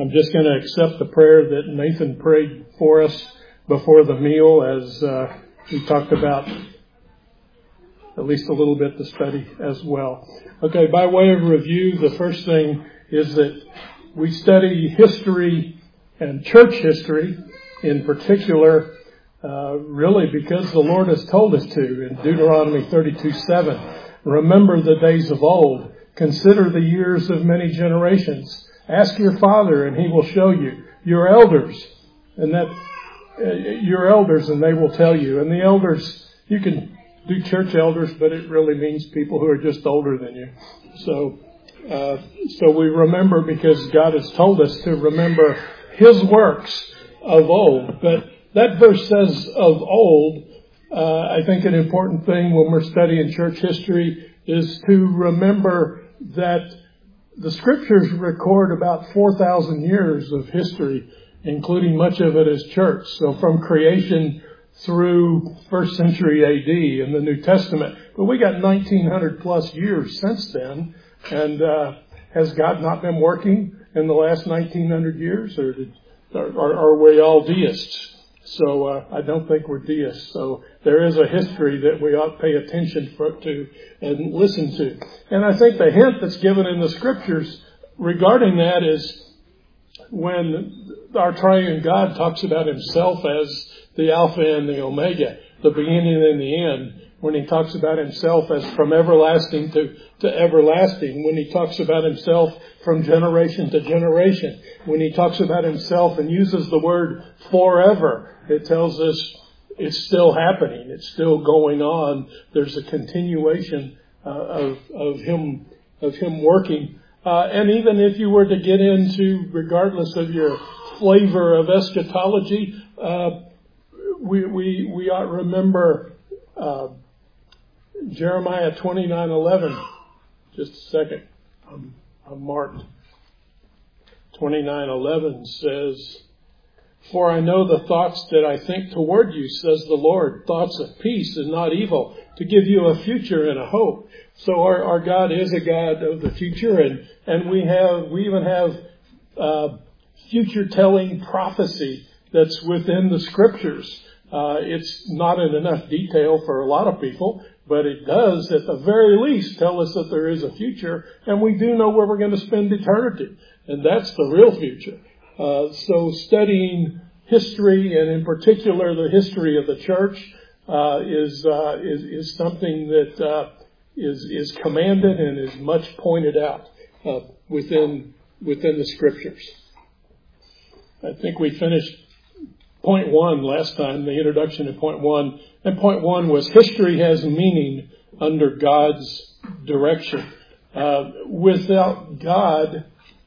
I'm just going to accept the prayer that Nathan prayed for us before the meal as we talked about at least a little bit the study as well. Okay, by way of review, the first thing is that we study history and church history in particular, really because the Lord has told us to in Deuteronomy 32:7. Remember the days of old. Consider the years of many generations. Ask your father and he will show you. Your elders, and they will tell you. And the elders, you can do church elders, but it really means people who are just older than you. So we remember because God has told us to remember His works of old. But that verse says of old. I think an important thing when we're studying church history is to remember that the Scriptures record about 4,000 years of history, including much of it as church. So from creation through 1st century A.D. in the New Testament. But we got 1,900 plus years since then. And has God not been working in the last 1,900 years? Or are we all deists? So I don't think we're deists. So there is a history that we ought to pay attention to and listen to. And I think the hint that's given in the Scriptures regarding that is when our triune God talks about Himself as the Alpha and the Omega, the beginning and the end. When He talks about Himself as from everlasting to everlasting. When He talks about Himself from generation to generation. When He talks about Himself and uses the word forever, it tells us it's still happening. It's still going on. There's a continuation of Him working. And even if you were to get into, regardless of your flavor of eschatology, we ought to remember Jeremiah 29:11. Just a second. I'm marked. 29:11 says, "For I know the thoughts that I think toward you, says the Lord, thoughts of peace and not evil, to give you a future and a hope." So our God is a God of the future, and we even have future telling prophecy that's within the Scriptures. It's not in enough detail for a lot of people, but it does, at the very least, tell us that there is a future, and we do know where we're going to spend eternity, and that's the real future. So studying history, and in particular the history of the church, is something that is commanded and is much pointed out within the Scriptures. I think we finished point 1 last time, the introduction to point 1. And point 1 was history has meaning under God's direction. Without God,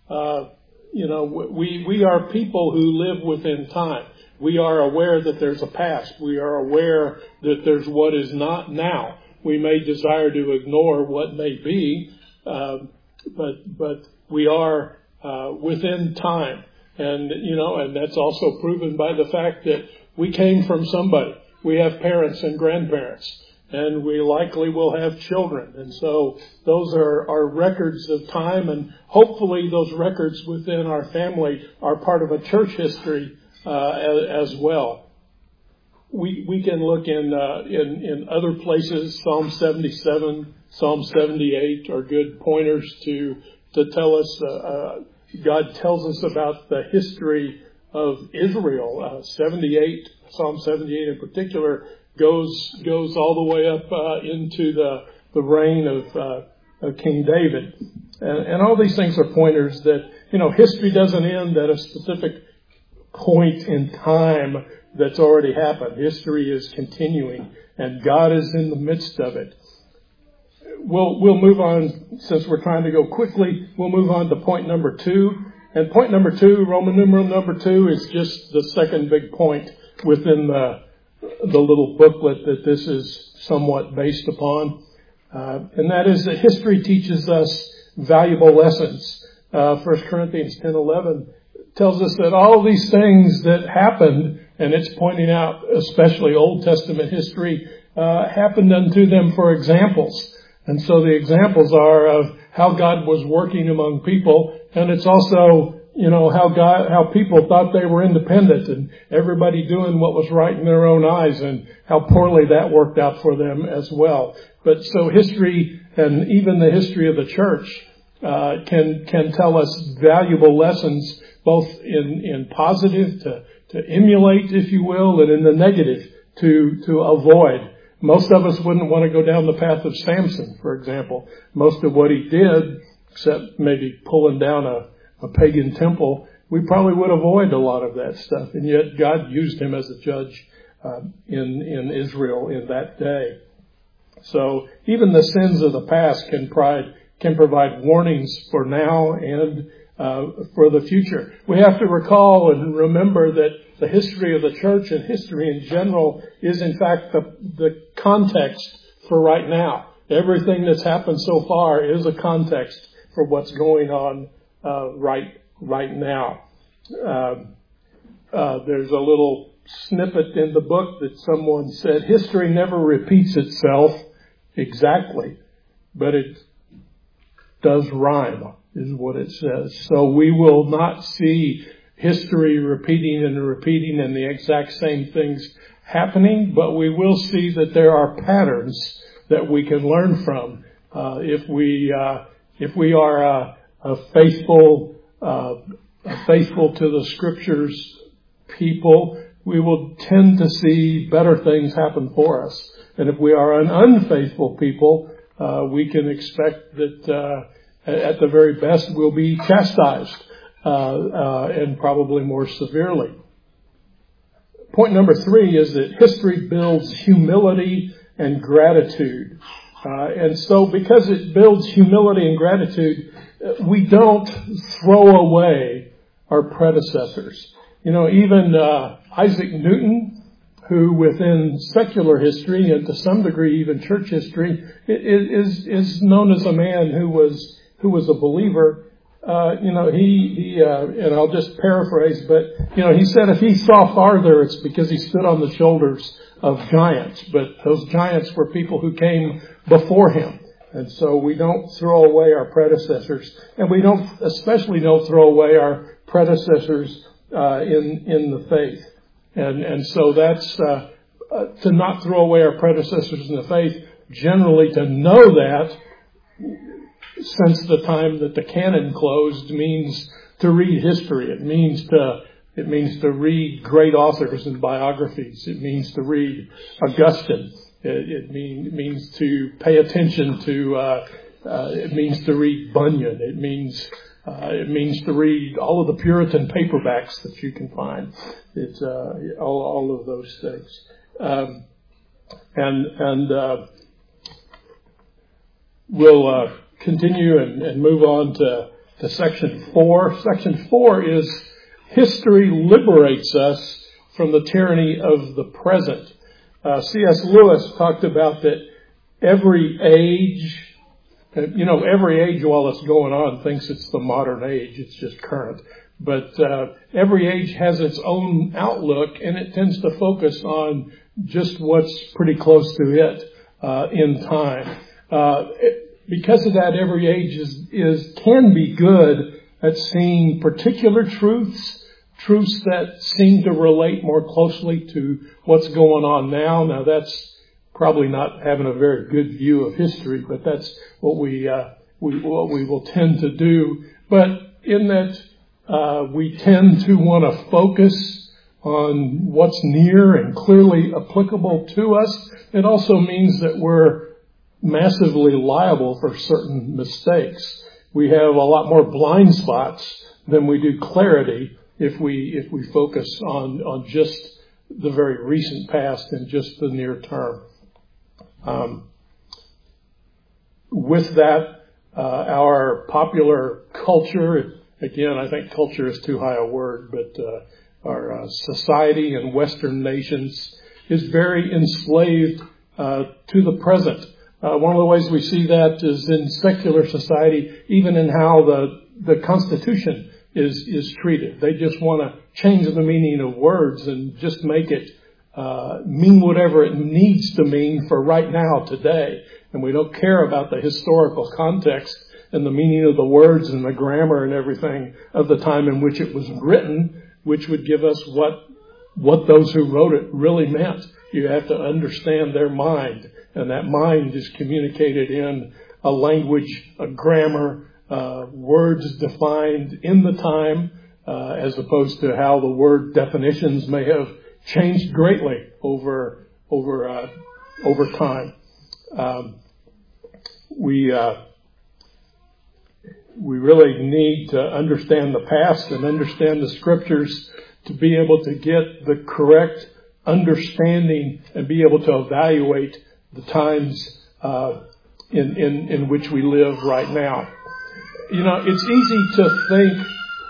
we are people who live within time. We are aware that there's a past. We are aware that there's what is not now. We may desire to ignore what may be, but we are within time. And that's also proven by the fact that we came from somebody. We have parents and grandparents, and we likely will have children. And so those are records of time, and hopefully those records within our family are part of a church history as well. We can look in other places. Psalm 77, Psalm 78 are good pointers to tell us. God tells us about the history of Israel. 78, Psalm 78 in particular, goes all the way up into the reign of King David. And all these things are pointers that, history doesn't end at a specific point in time that's already happened. History is continuing, and God is in the midst of it. We'll move on, since we're trying to go quickly, we'll move on to point number 2. And point number 2, Roman numeral number 2, is just the second big point within the little booklet that this is somewhat based upon. And that is that history teaches us valuable lessons. 1 Corinthians 10:11 tells us that all these things that happened, and it's pointing out especially Old Testament history, happened unto them for examples. And so the examples are of how God was working among people, and it's also how people thought they were independent and everybody doing what was right in their own eyes, and how poorly that worked out for them as well. But so history, and even the history of the church, can tell us valuable lessons, both in positive to emulate, if you will, and in the negative to avoid. Most of us wouldn't want to go down the path of Samson, for example. Most of what he did, except maybe pulling down a pagan temple, we probably would avoid a lot of that stuff. And yet God used him as a judge in Israel in that day. So even the sins of the past can provide warnings for now and for the future. We have to recall and remember that the history of the church and history in general is in fact the context for right now. Everything that's happened so far is a context for what's going on right now. There's a little snippet in the book that someone said, history never repeats itself exactly, but it does rhyme, is what it says. So we will not see history repeating and the exact same things happening, but we will see that there are patterns that we can learn from. If we are a faithful to the scriptures people, we will tend to see better things happen for us. And if we are an unfaithful people, we can expect that at the very best we'll be chastised, and probably more severely. Point number 3 is that history builds humility and gratitude. And so because it builds humility and gratitude, we don't throw away our predecessors. Even Isaac Newton, who within secular history and to some degree even church history is known as a man who was a believer. He and I'll just paraphrase, but he said if he saw farther, it's because he stood on the shoulders of giants. But those giants were people who came before him. And so we don't throw away our predecessors, and we especially don't throw away our predecessors in the faith. And so that's to not throw away our predecessors in the faith. Generally, to know that since the time that the canon closed means to read history. It means to read great authors and biographies. It means to read Augustine. It means to pay attention to. It means to read Bunyan. It means to read all of the Puritan paperbacks that you can find. It's all of those things, and we'll continue and move on to section 4. Section 4 is history liberates us from the tyranny of the present. C.S. Lewis talked about that every age while it's going on thinks it's the modern age. It's just current. But every age has its own outlook, and it tends to focus on just what's pretty close to it in time. Because of that, every age can be good at seeing particular truths that seem to relate more closely to what's going on now. Now, that's probably not having a very good view of history, but that's what we will tend to do. But in that, we tend to want to focus on what's near and clearly applicable to us. It also means that we're massively liable for certain mistakes. We have a lot more blind spots than we do clarity if we focus on just the very recent past and just the near term. With that, our popular culture, again, I think culture is too high a word, but our society and Western nations is very enslaved to the present. One of the ways we see that is in secular society, even in how the Constitution is treated. They just want to change the meaning of words and just make it mean whatever it needs to mean for right now, today. And we don't care about the historical context and the meaning of the words and the grammar and everything of the time in which it was written, which would give us what those who wrote it really meant. You have to understand their mind, and that mind is communicated in a language, a grammar, words defined in the time, as opposed to how the word definitions may have changed greatly over time. We really need to understand the past and understand the scriptures to be able to get the correct understanding and be able to evaluate the times in which we live right now. You know, it's easy to think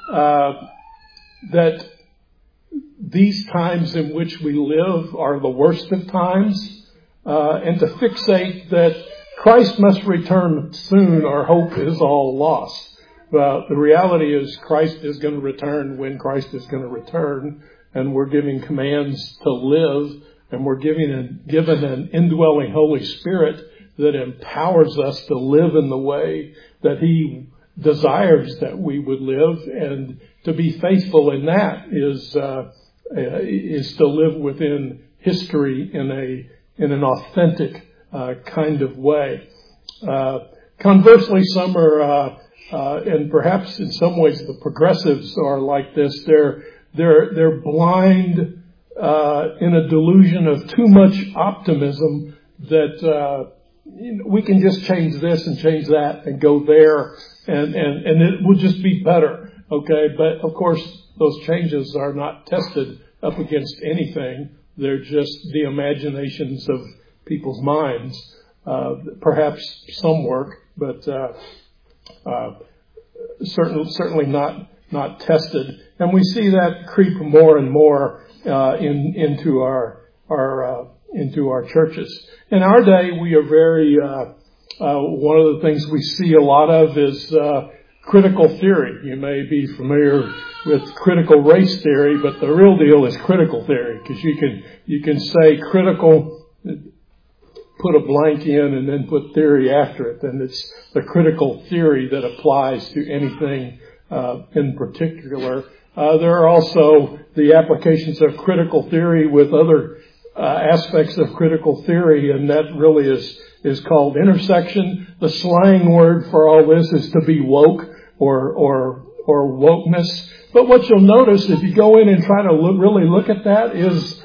that these times in which we live are the worst of times, and to fixate that Christ must return soon, our hope is all lost. But the reality is Christ is going to return when Christ is going to return, and we're giving commands to live, and we're given an indwelling Holy Spirit that empowers us to live in the way that He desires that we would live, and to be faithful in that is to live within history in an authentic kind of way. Conversely, some are, and perhaps in some ways the progressives are like this. They're blind in a delusion of too much optimism that we can just change this and change that and go there, and it will just be better. Okay, but of course those changes are not tested up against anything. They're just the imaginations of people's minds. Perhaps some work, but certainly not tested. And we see that creep more and more into our churches. In our day, we are very. One of the things we see a lot of is critical theory. You may be familiar with critical race theory, but the real deal is critical theory, because you can say critical, put a blank in, and then put theory after it, and it's the critical theory that applies to anything in particular. There are also the applications of critical theory with other aspects of critical theory, and that really is called intersection. The slang word for all this is to be woke or wokeness. But what you'll notice if you go in and try to really look at that is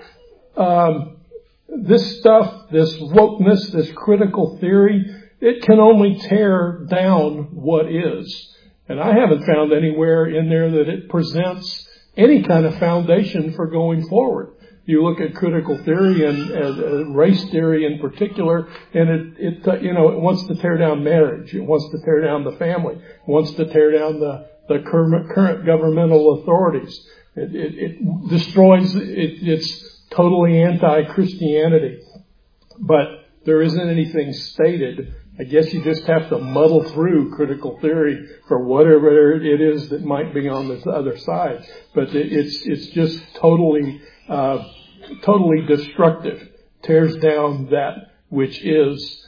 this stuff, this wokeness, this critical theory, it can only tear down what is. And I haven't found anywhere in there that it presents any kind of foundation for going forward. You look at critical theory and race theory in particular, and it wants to tear down marriage. It wants to tear down the family. It wants to tear down the current governmental authorities. It destroys. It's totally anti-Christianity. But there isn't anything stated. I guess you just have to muddle through critical theory for whatever it is that might be on the other side. But it's just totally destructive. Tears down that which is.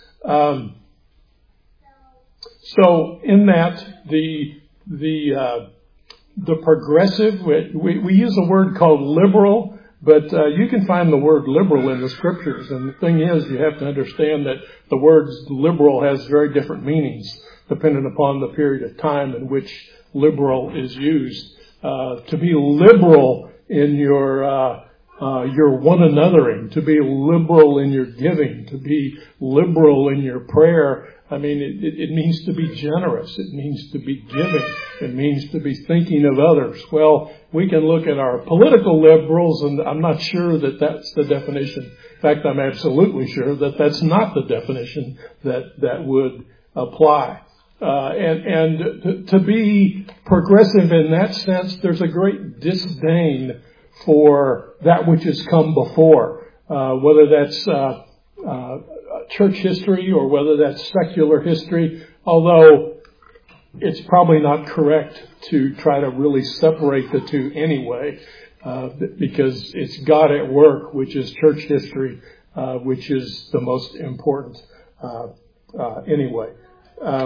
So in that the progressive, we use a word called liberal, but you can find the word liberal in the scriptures. And the thing is, you have to understand that the word liberal has very different meanings depending upon the period of time in which liberal is used. To be liberal in your one anothering, to be liberal in your giving, to be liberal in your prayer. I mean, it means to be generous. It means to be giving. It means to be thinking of others. Well, we can look at our political liberals, and I'm not sure that that's the definition. In fact, I'm absolutely sure that that's not the definition that would apply. And to be progressive in that sense, there's a great disdain for that which has come before, whether that's church history or whether that's secular history, although it's probably not correct to try to really separate the two anyway, because it's God at work, which is church history, which is the most important anyway.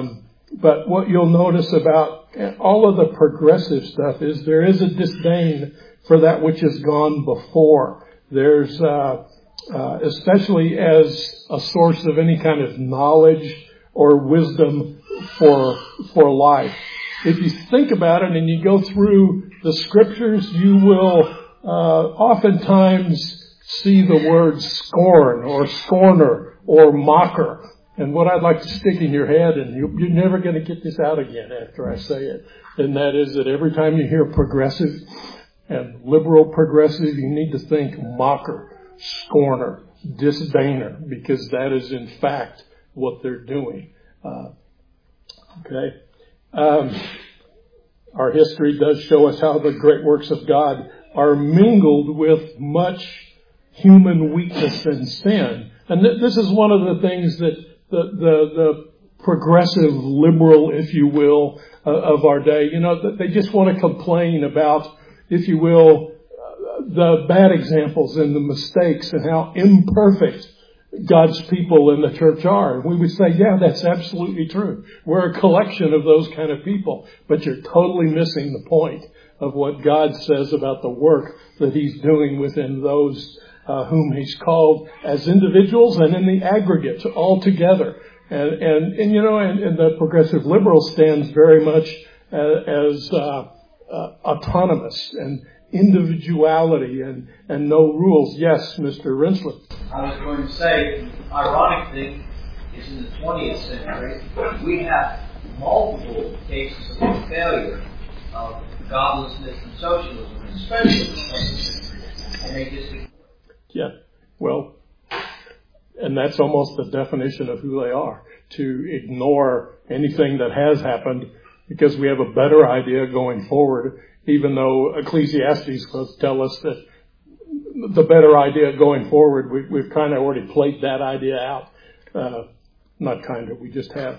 But what you'll notice about all of the progressive stuff is there is a disdain for that which has gone before. There's, especially as a source of any kind of knowledge or wisdom for life. If you think about it and you go through the scriptures, you will oftentimes see the word scorn or scorner or mocker. And what I'd like to stick in your head, and you're never going to get this out again after I say it, and that is that every time you hear progressive and liberal progressive, you need to think mocker, scorner, disdainer, because that is in fact what they're doing. Our history does show us how the great works of God are mingled with much human weakness and sin. And this is one of the things that the progressive liberal, if you will, of our day, they just want to complain about, if you will, the bad examples and the mistakes and how imperfect God's people in the church are. And we would say, yeah, that's absolutely true. We're a collection of those kind of people. But you're totally missing the point of what God says about the work that He's doing within those whom He's called as individuals and in the aggregate all together. And the progressive liberal stands very much as autonomous and individuality and no rules. Yes, Mr. Rinsler. I was going to say, ironic thing is in the 20th century, we have multiple cases of failure of godlessness and socialism, especially in the 20th century. And they just... Yeah, well, and that's almost the definition of who they are, to ignore anything that has happened because we have a better idea going forward, even though Ecclesiastes will tell us that the better idea going forward, we've kind of already played that idea out. Not kind of, we just have.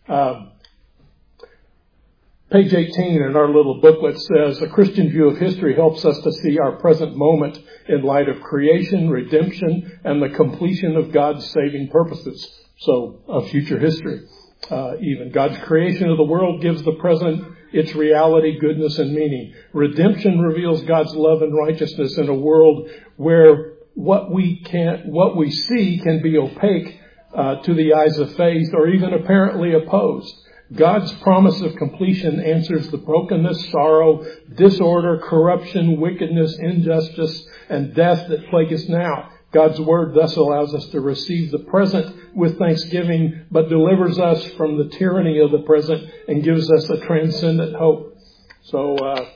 Page 18 in our little booklet says, a Christian view of history helps us to see our present moment in light of creation, redemption, and the completion of God's saving purposes. So, of future history. Even God's creation of the world gives the present its reality, goodness, and meaning. Redemption reveals God's love and righteousness in a world where what we see can be opaque to the eyes of faith or even apparently opposed. God's promise of completion answers the brokenness, sorrow, disorder, corruption, wickedness, injustice, and death that plague us now. God's word thus allows us to receive the present with thanksgiving, but delivers us from the tyranny of the present and gives us a transcendent hope. So,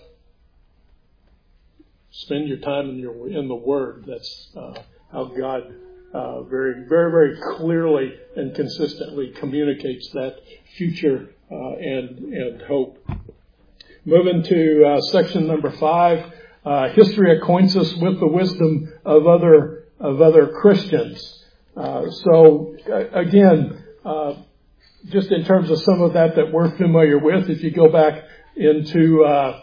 spend your time in the Word. That's how God very, very, very clearly and consistently communicates that future and hope. Moving to section number 5, history acquaints us with the wisdom of other Christians. So again, just in terms of some of that we're familiar with, if you go back into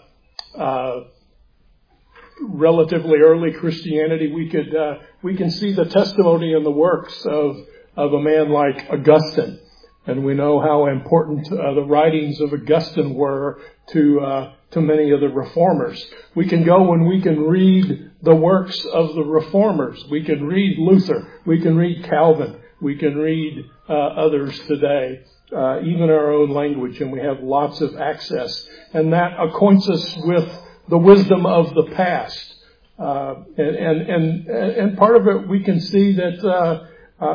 relatively early Christianity, we can see the testimony and the works of a man like Augustine, and we know how important the writings of Augustine were to many of the reformers. We can go and we can read the works of the reformers. We can read Luther. We can read Calvin. We can read others today, even our own language, and we have lots of access. And that acquaints us with the wisdom of the past. And part of it we can see that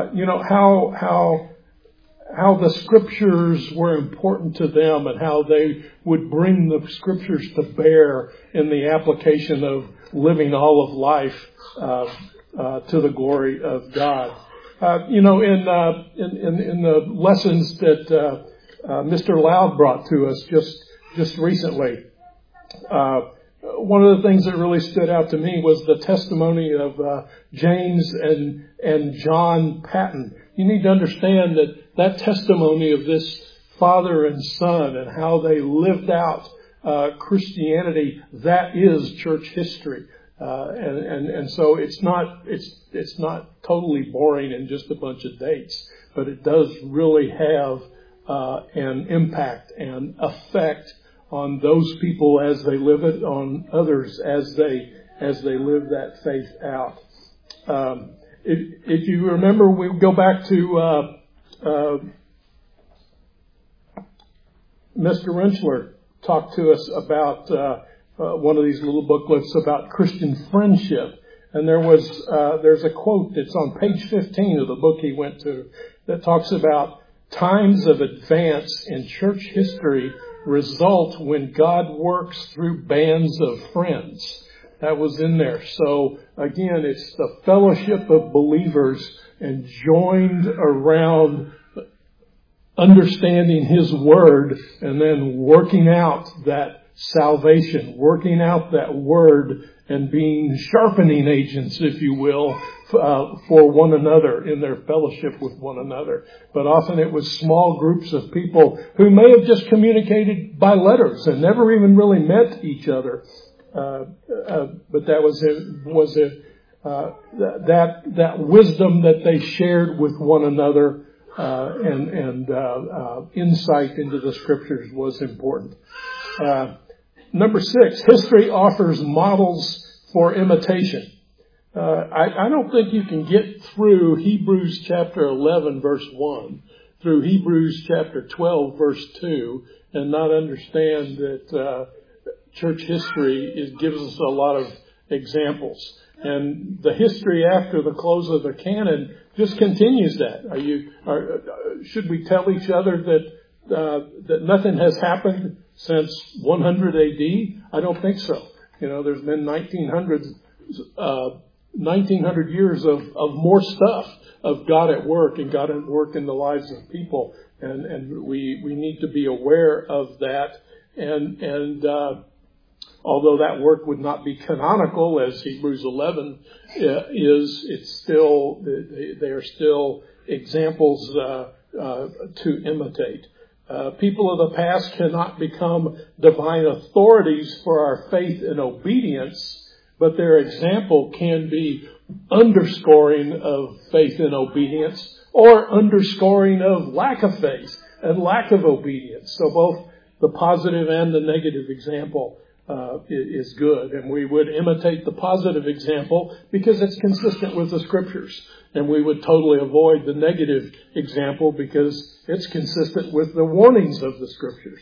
how the scriptures were important to them and how they would bring the scriptures to bear in the application of living all of life to the glory of God. In the lessons that Mr. Loud brought to us just recently, one of the things that really stood out to me was the testimony of James and John Patton. You need to understand that testimony of this father and son and how they lived out Christianity, that is church history. And so it's not totally boring and just a bunch of dates, but it does really have and impact and effect on those people as they live it, on others as they live that faith out. If you remember, we go back to Mr. Rentschler talked to us about one of these little booklets about Christian friendship. And there's a quote that's on page 15 of the book he went to that talks about times of advance in church history result when God works through bands of friends. That was in there. So again, it's the fellowship of believers and joined around understanding His Word and then working out that salvation, working out that Word and being sharpening agents, if you will, for one another in their fellowship with one another. But often it was small groups of people who may have just communicated by letters and never even really met each other. But that was that wisdom that they shared with one another, and insight into the Scriptures was important. Number 6, history offers models for imitation. I don't think you can get through Hebrews chapter 11 verse 1 through Hebrews chapter 12 verse 2 and not understand that church history gives us a lot of examples. And the history after the close of the canon just continues that. Should we tell each other that nothing has happened since 100 AD? I don't think so. There's been 1900 years of more stuff of God at work and God at work in the lives of people. And we need to be aware of that. And although that work would not be canonical as Hebrews 11 is, they are still examples to imitate. People of the past cannot become divine authorities for our faith and obedience, but their example can be underscoring of faith and obedience or underscoring of lack of faith and lack of obedience. So both the positive and the negative example is good. And we would imitate the positive example because it's consistent with the Scriptures. And we would totally avoid the negative example because it's consistent with the warnings of the Scriptures.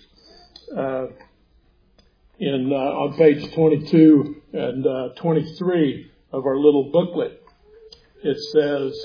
On page 22 and 23 of our little booklet, it says,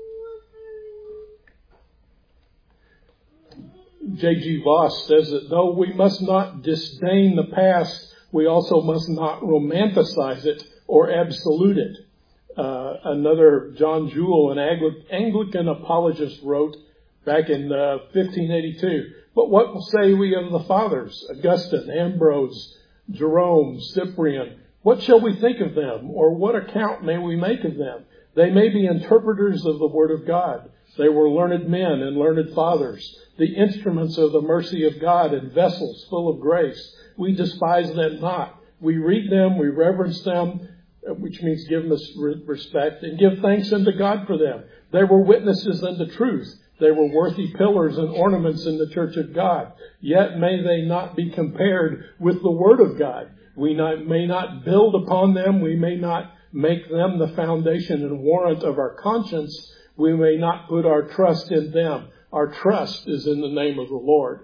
J.G. Voss says that though we must not disdain the past, we also must not romanticize it or absolute it. Another John Jewell, an Anglican apologist, wrote back in 1582, "But what say we of the fathers, Augustine, Ambrose, Jerome, Cyprian? What shall we think of them, or what account may we make of them? They may be interpreters of the Word of God. They were learned men and learned fathers, the instruments of the mercy of God and vessels full of grace. We despise them not. We read them, we reverence them," which means give them respect, "and give thanks unto God for them. They were witnesses unto truth. They were worthy pillars and ornaments in the church of God. Yet may they not be compared with the Word of God. We may not build upon them. We may not make them the foundation and warrant of our conscience. We may not put our trust in them. Our trust is in the name of the Lord."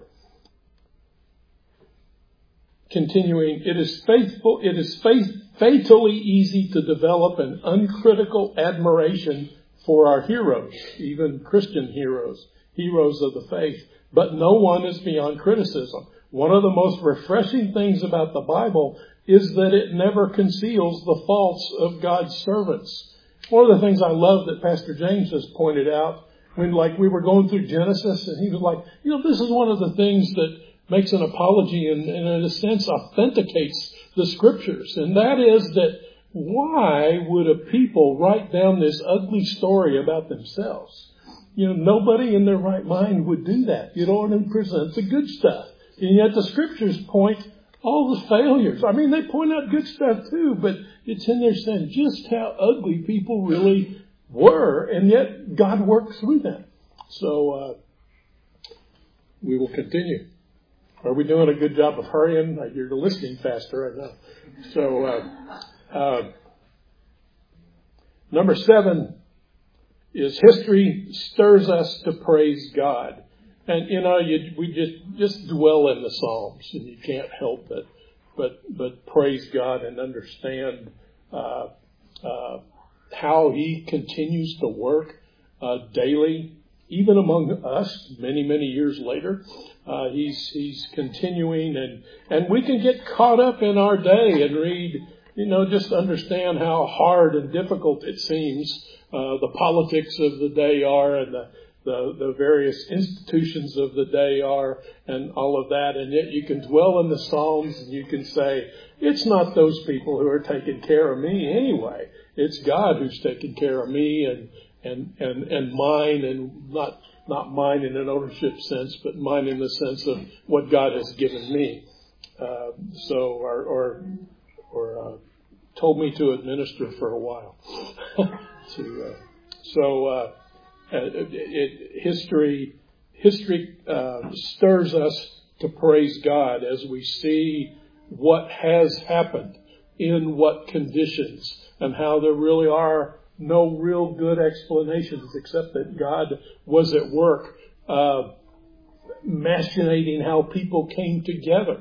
Continuing, it is fatally easy to develop an uncritical admiration for our heroes, even Christian heroes of the faith. But no one is beyond criticism. One of the most refreshing things about the Bible is that it never conceals the faults of God's servants. One of the things I love that Pastor James has pointed out, when we were going through Genesis, and he was like, this is one of the things that makes an apology and in a sense authenticates the Scriptures. And that is that why would a people write down this ugly story about themselves? Nobody in their right mind would do that. And present the good stuff. And yet the Scriptures point all the failures. They point out good stuff too, but it's in there saying just how ugly people really were, and yet God worked through them. So, we will continue. Are we doing a good job of hurrying? You're listening faster, I know. So, number 7 is history stirs us to praise God. And, we just dwell in the Psalms, and you can't help it but praise God and understand how He continues to work daily, even among us, many, many years later. He's continuing, and we can get caught up in our day and read, just understand how hard and difficult it seems the politics of the day are, and the various institutions of the day are, and all of that. And yet you can dwell in the Psalms and you can say, it's not those people who are taking care of me anyway. It's God who's taking care of me and mine, and not mine in an ownership sense, but mine in the sense of what God has given me. Or told me to administer for a while. History stirs us to praise God as we see what has happened, in what conditions, and how there really are no real good explanations except that God was at work machinating how people came together.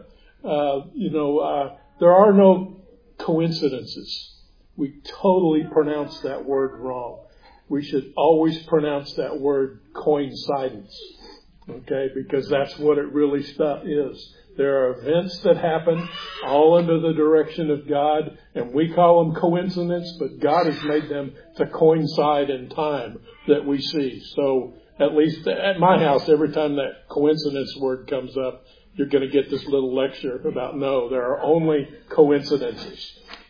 There are no coincidences. We totally pronounce that word wrong. We should always pronounce that word coincidence, okay? Because that's what it really is. There are events that happen all under the direction of God, and we call them coincidence, but God has made them to coincide in time that we see. So at least at my house, every time that coincidence word comes up, you're going to get this little lecture about, no, there are only coincidences.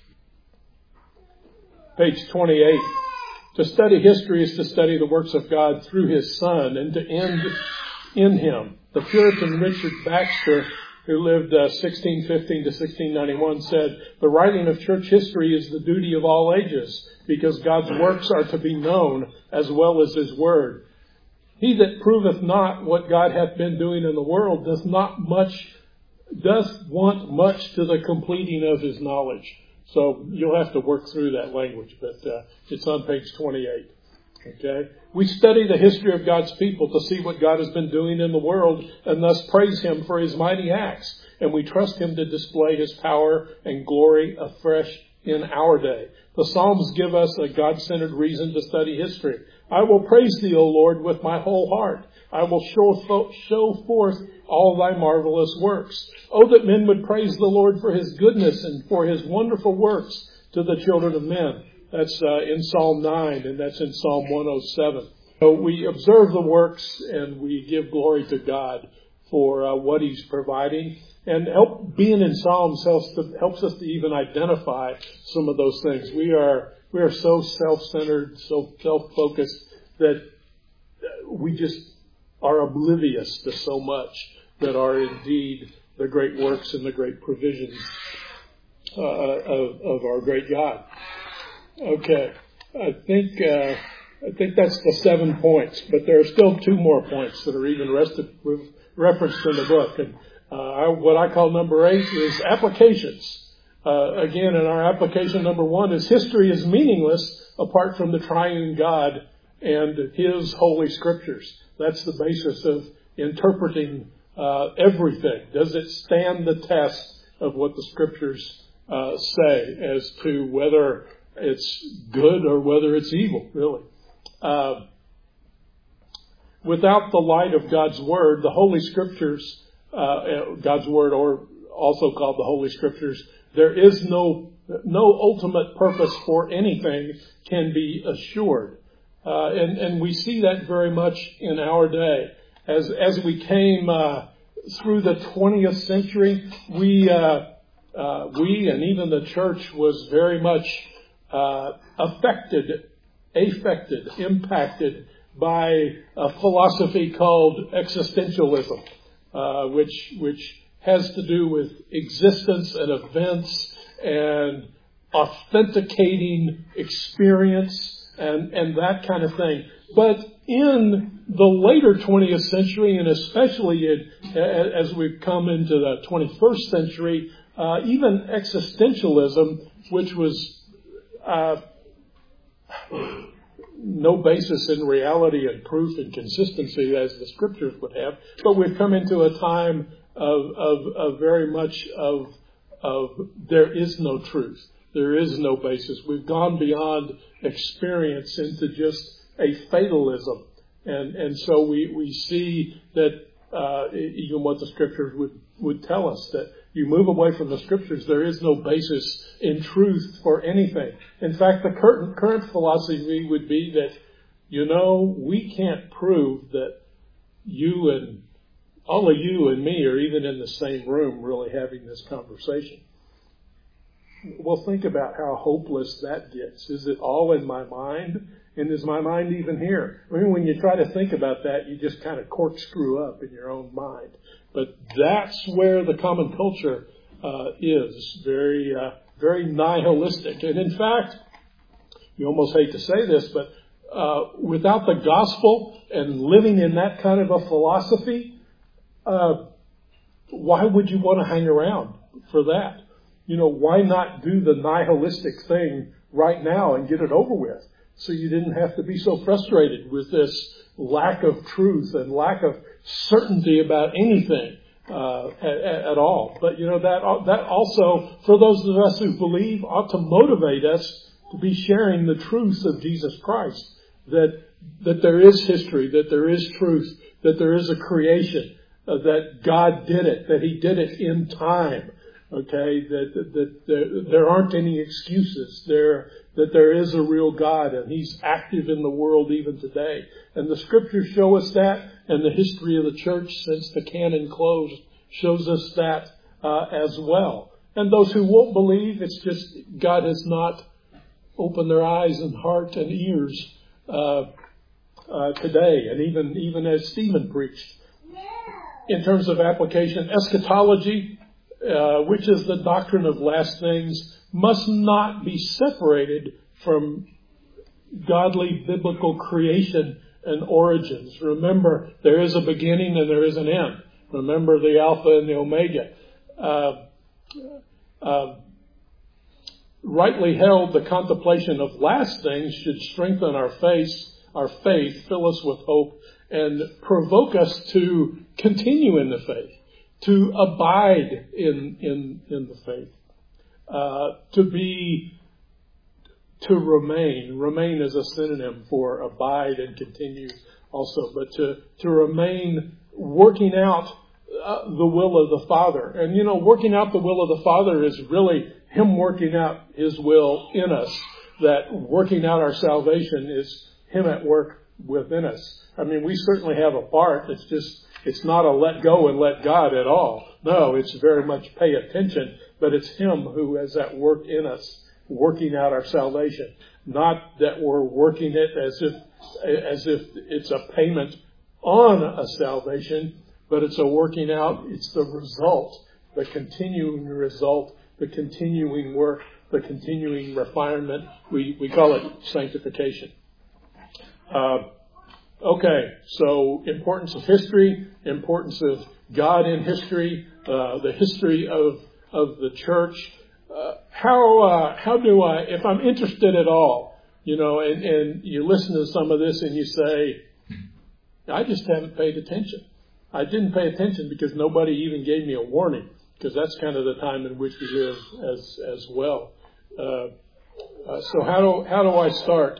Page 28. To study history is to study the works of God through His Son and to end in Him. The Puritan Richard Baxter, who lived 1615 to 1691, said, the writing of church history is the duty of all ages, because God's works are to be known as well as His word. He that proveth not what God hath been doing in the world doth want much to the completing of His knowledge. So you'll have to work through that language, but it's on page 28. Okay? We study the history of God's people to see what God has been doing in the world and thus praise Him for His mighty acts. And we trust Him to display His power and glory afresh in our day. The Psalms give us a God-centered reason to study history. I will praise Thee, O Lord, with my whole heart. I will show forth all Thy marvelous works. Oh, that men would praise the Lord for His goodness and for His wonderful works to the children of men. That's in Psalm 9, and that's in Psalm 107. So we observe the works and we give glory to God for what He's providing. And being in Psalms helps us to even identify some of those things. We are so self-centered, so self-focused that we just are oblivious to so much that are indeed the great works and the great provisions of our great God. Okay, I think that's the 7 points, but there are still 2 more points that are even referenced in the book. And what I call number 8 is applications. Again, in our application number 1 is history is meaningless apart from the triune God and His holy scriptures. That's the basis of interpreting everything. Does it stand the test of what the scriptures say as to whether it's good or whether it's evil, really? Without the light of God's Word, the Holy Scriptures, God's Word, or also called the Holy Scriptures, there is no ultimate purpose for anything can be assured. And we see that very much in our day. As we came through the 20th century, we and even the church was very much impacted by a philosophy called existentialism, which has to do with existence and events and authenticating experience and that kind of thing. But in the later 20th century, and especially as we've come into the 21st century, even existentialism, which was no basis in reality and proof and consistency as the scriptures would have, but we've come into a time of very much of there is no truth. There is no basis. We've gone beyond experience into just a fatalism. And so we see that even what the scriptures would tell us, that you move away from the scriptures, there is no basis in truth for anything. In fact, the current philosophy would be that, we can't prove that you and all of you and me are even in the same room really having this conversation. Well, think about how hopeless that gets. Is it all in my mind? And is my mind even here? I mean, when you try to think about that, you just kind of corkscrew up in your own mind. But that's where the common culture is, very, very nihilistic. And in fact, you almost hate to say this, but without the gospel and living in that kind of a philosophy, why would you want to hang around for that? Why not do the nihilistic thing right now and get it over with? So you didn't have to be so frustrated with this lack of truth and lack of certainty about anything at all. But that also, for those of us who believe, ought to motivate us to be sharing the truth of Jesus Christ. That there is history, that there is truth, that there is a creation, that God did it, that He did it in time. Okay, that there aren't any excuses. That there is a real God and He's active in the world even today. And the scriptures show us that, and the history of the church since the canon closed shows us that as well. And those who won't believe, it's just God has not opened their eyes and heart and ears today. And even as Stephen preached, in terms of application, eschatology, which is the doctrine of last things, must not be separated from godly biblical creation and origins. Remember, there is a beginning and there is an end. Remember the Alpha and the Omega. Rightly held, the contemplation of last things should strengthen our faith, fill us with hope, and provoke us to continue in the faith, to abide in the faith, to remain. Remain is a synonym for abide and continue also, but to remain working out the will of the Father. And working out the will of the Father is really Him working out His will in us. That working out our salvation is Him at work within us. I mean, we certainly have a part. It's not a let go and let God at all. No, it's very much pay attention, but it's Him who is at work in us, working out our salvation. Not that we're working it as if it's a payment on a salvation, but it's a working out. It's the result, the continuing result, the continuing work, the continuing refinement. We call it sanctification. Okay, so importance of history, importance of God in history, the history of the church. How do I, if I'm interested at all, and you listen to some of this and you say, I just haven't paid attention. I didn't pay attention because nobody even gave me a warning, because that's kind of the time in which we live as well. So how do I start?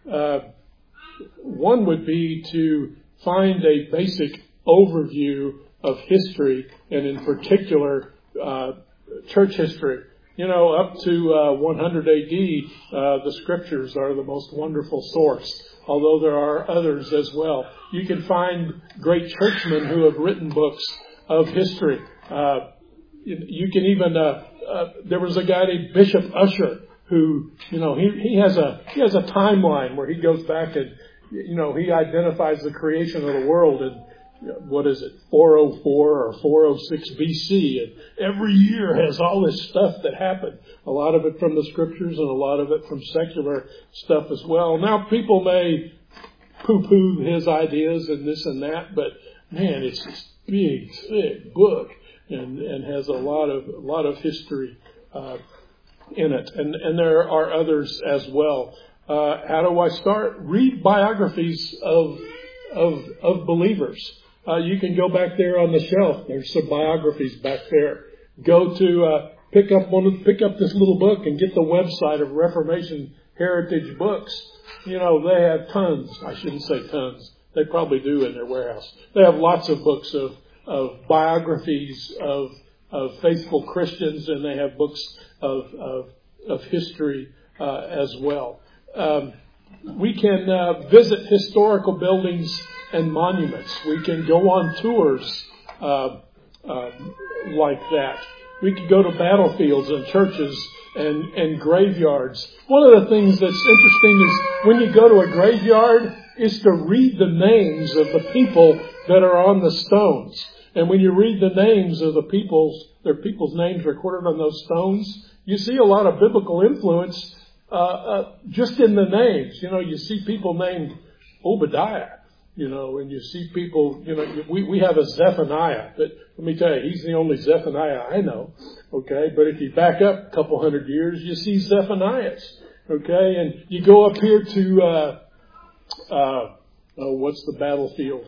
One would be to find a basic overview of history, and in particular, church history. Up to 100 AD, the scriptures are the most wonderful source, although there are others as well. You can find great churchmen who have written books of history. You can even, there was a guy named Bishop Ussher who, he has a timeline where he goes back and, he identifies the creation of the world what is it, 404 or 406 BC, and every year has all this stuff that happened. A lot of it from the scriptures and a lot of it from secular stuff as well. Now, people may poo-poo his ideas and this and that, but man, it's this big, thick book and has a lot of history in it. And there are others as well. How do I start? Read biographies of believers. You can go back there on the shelf. There's some biographies back there. Go to pick up this little book and get the website of Reformation Heritage Books. You know, they have tons. I shouldn't say tons. They probably do in their warehouse. They have lots of books of biographies of faithful Christians, and they have books of history as well. We can visit historical buildings and monuments. We can go on tours like that. We can go to battlefields and churches and graveyards. One of the things that's interesting is when you go to a graveyard is to read the names of the people that are on the stones. And when you read the names of their people's names recorded on those stones, you see a lot of biblical influence just in the names. You know, you see people named Obadiah. You know, and you see people, you know, we have a Zephaniah, but let me tell you, he's the only Zephaniah I know, okay? But if you back up a couple hundred years, you see Zephaniahs, okay? And you go up here to, what's the battlefield?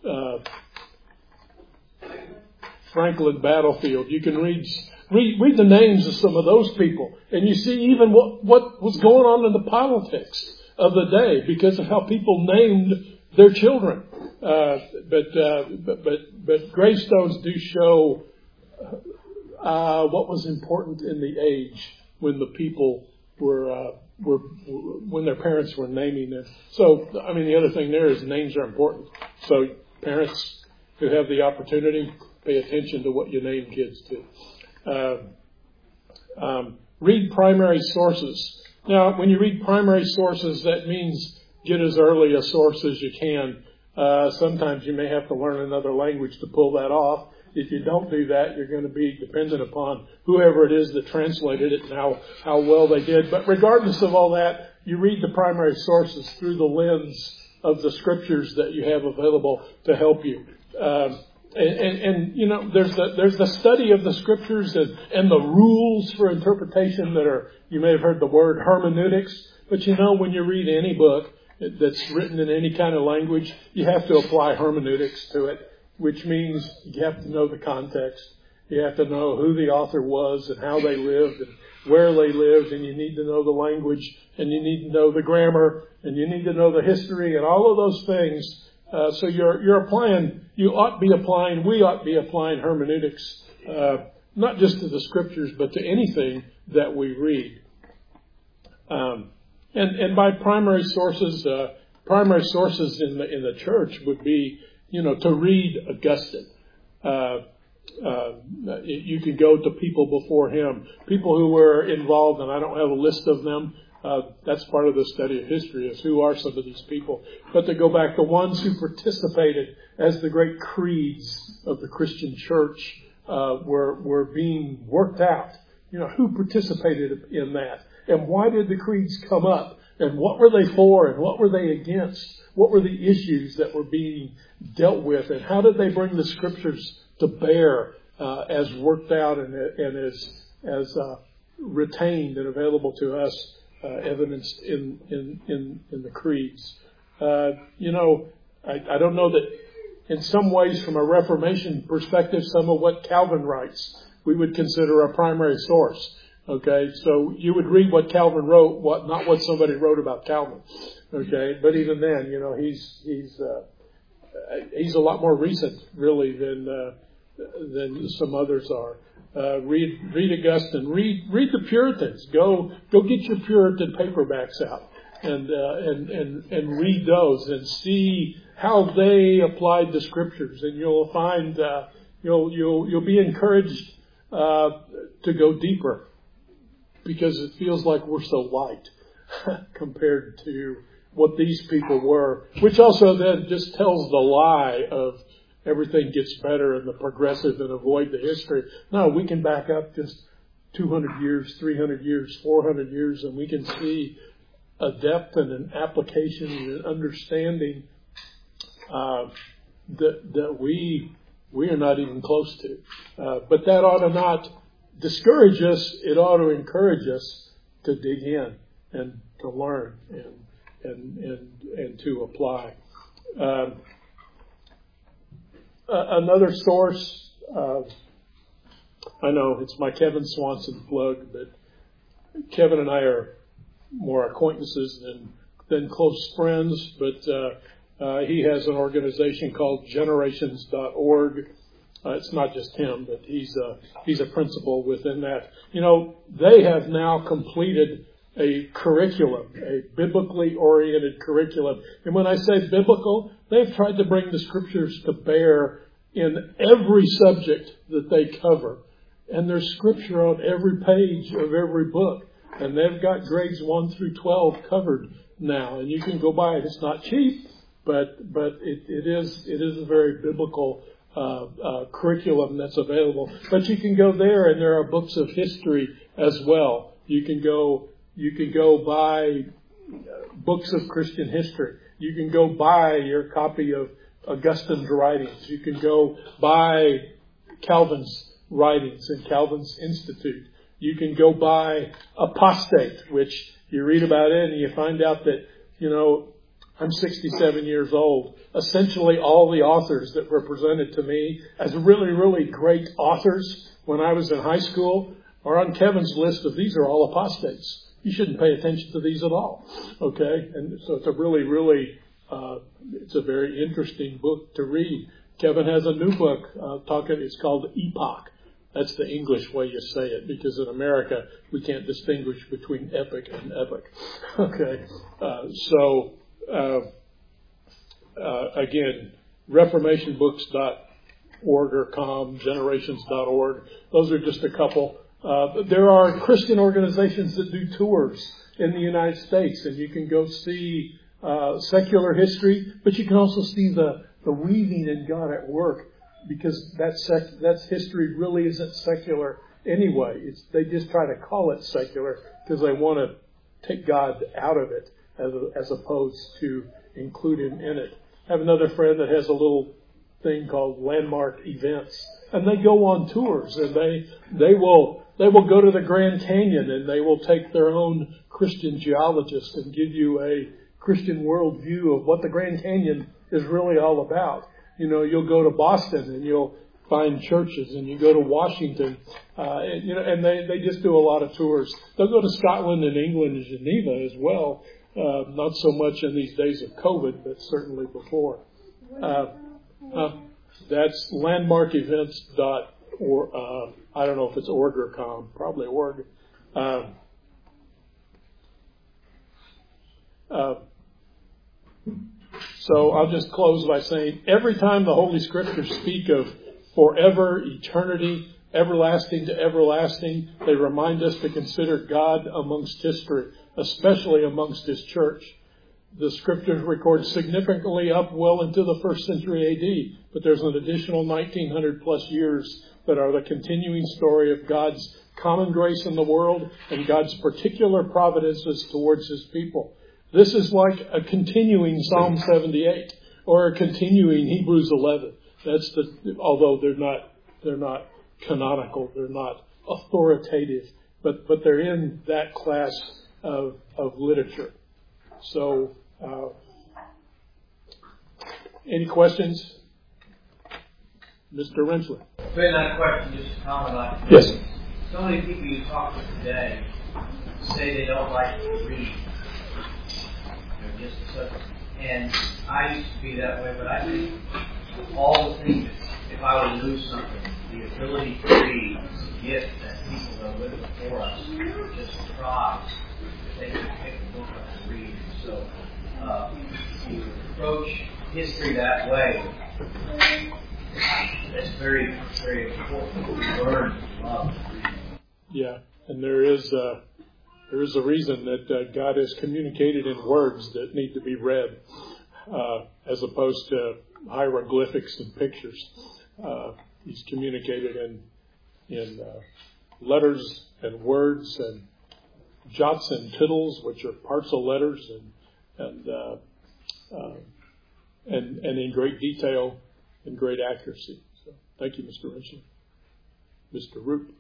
Franklin Battlefield. You can read the names of some of those people, and you see even what was going on in the politics of the day because of how people named their children, but gravestones do show what was important in the age when the people were when their parents were naming them. So, I mean, the other thing there is names are important. So, parents who have the opportunity, pay attention to what you name kids to. Read primary sources. Now, when you read primary sources, that means get as early a source as you can. Sometimes you may have to learn another language to pull that off. If you don't do that, you're going to be dependent upon whoever it is that translated it and how well they did. But regardless of all that, you read the primary sources through the lens of the scriptures that you have available to help you. And you know, there's the study of the scriptures and the rules for interpretation that are, you may have heard the word hermeneutics. But you know, when you read any book that's written in any kind of language, you have to apply hermeneutics to it, which means you have to know the context. You have to know who the author was and how they lived and where they lived, and you need to know the language, and you need to know the grammar, and you need to know the history and all of those things. So we ought to be applying hermeneutics, not just to the scriptures, but to anything that we read. And by primary sources in the church would be, you know, to read Augustine. You can go to people before him, people who were involved, and I don't have a list of them. That's part of the study of history, is who are some of these people. But to go back, the ones who participated as the great creeds of the Christian church were being worked out. You know, who participated in that? And why did the creeds come up? And what were they for? And what were they against? What were the issues that were being dealt with? And how did they bring the scriptures to bear as worked out and as retained and available to us, evidenced in the creeds? You know, I don't know that in some ways, from a Reformation perspective, some of what Calvin writes we would consider a primary source. Okay, so you would read what Calvin wrote, not what somebody wrote about Calvin. Okay, but even then, you know, he's a lot more recent, really, than some others are. Read Augustine. Read the Puritans. Go get your Puritan paperbacks out and read those and see how they applied the scriptures, and you'll find you'll be encouraged to go deeper, because it feels like we're so light compared to what these people were, which also then just tells the lie everything gets better and the progressive and avoid the history. No, we can back up just 200 years, 300 years, 400 years, and we can see a depth and an application and an understanding that we are not even close to. But that ought to not discourage us. It ought to encourage us to dig in and to learn and to apply. Another source, I know it's my Kevin Swanson plug, but Kevin and I are more acquaintances than close friends, but he has an organization called generations.org. It's not just him, but he's a principal within that. You know, they have now completed a curriculum, a biblically oriented curriculum. And when I say biblical, they've tried to bring the scriptures to bear in every subject that they cover. And there's scripture on every page of every book. And they've got grades 1 through 12 covered now. And you can go buy it. It's not cheap, but it is a very biblical curriculum that's available. But you can go there, and there are books of history as well. You can go buy books of Christian history. You can go buy your copy of Augustine's writings. You can go buy Calvin's writings in Calvin's Institute. You can go buy Apostate, which you read about it and you find out that, you know, I'm 67 years old. Essentially all the authors that were presented to me as really, really great authors when I was in high school are on Kevin's list of these are all apostates. You shouldn't pay attention to these at all. Okay? And so it's a really, really, it's a very interesting book to read. Kevin has a new book it's called Epoch. That's the English way you say it, because in America we can't distinguish between epic and epic. Okay? Again, reformationbooks.org or com, generations.org. Those are just a couple. There are Christian organizations that do tours in the United States, and you can go see secular history, but you can also see the weaving in God at work, because that's history really isn't secular anyway. They just try to call it secular because they want to take God out of it as opposed to include Him in it. I have another friend that has a little thing called Landmark Events, and they go on tours, and they will go to the Grand Canyon, and they will take their own Christian geologist and give you a Christian worldview of what the Grand Canyon is really all about. You know, you'll go to Boston and you'll find churches, and you go to Washington, and they just do a lot of tours. They'll go to Scotland and England and Geneva as well. Not so much in these days of COVID, but certainly before. That's landmarkevents.org. I don't know if it's org or com, probably org. So I'll just close by saying every time the Holy Scriptures speak of forever, eternity, everlasting to everlasting, they remind us to consider God amongst history, especially amongst His church. The Scriptures record significantly up well into the 1st century A.D., but there's an additional 1900 plus years that are the continuing story of God's common grace in the world and God's particular providences towards His people. This is like a continuing Psalm 78 or a continuing Hebrews 11. Although they're not canonical, they're not authoritative, but they're in that class of literature. So, any questions? Mr. Rensler. Ben, not a question, just a comment on it. Yes. So many people you talk to today say they don't like to read. And I used to be that way, but I think all the things, if I were to lose something, the ability to read is a gift that people that live before us just prize if they can pick a book up and read. So to approach history that way, that's very, very important to learn to love reading. Yeah, and there is a reason that God has communicated in words that need to be read, as opposed to hieroglyphics and pictures. He's communicated in letters and words and jots and tittles, which are parts of letters, and in great detail and great accuracy. So, thank you, Mr. Richard. Mr. Root.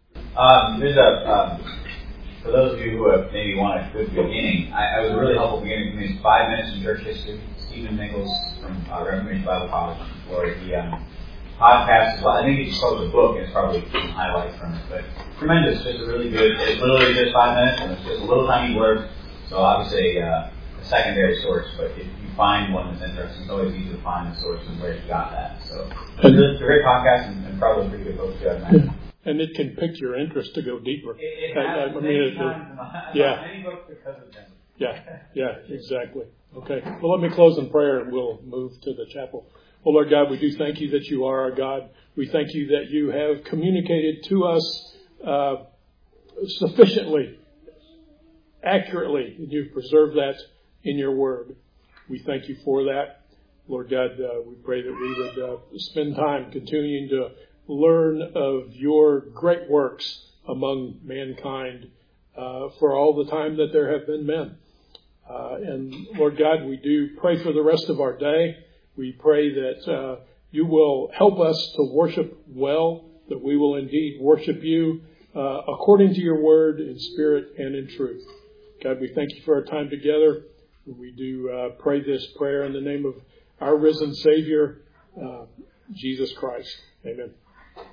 For those of you who have maybe want a good beginning, I was a really helpful beginning for me. It's 5 minutes in church history. Stephen Nichols from Reformation Bible College in Florida. He podcast as well. I think he just published a book, and it's probably some highlights from it. But tremendous, just a really good. It's literally just 5 minutes, and it's just a little tiny word. So obviously a secondary source, but if you find one that's interesting, it's always easy to find the source and where you got that. So it's a great podcast and probably a pretty good book to have. And it can pick your interest to go deeper. It has many books because of them. Yeah, exactly. Okay. Well, let me close in prayer and we'll move to the chapel. Well, Lord God, we do thank you that you are our God. We thank you that you have communicated to us sufficiently, accurately, and you've preserved that in your word. We thank you for that. Lord God, we pray that we would spend time continuing to learn of your great works among mankind for all the time that there have been men. And Lord God, we do pray for the rest of our day. We pray that you will help us to worship well, that we will indeed worship you according to your word in spirit and in truth. God, we thank you for our time together. We do pray this prayer in the name of our risen Savior, Jesus Christ. Amen.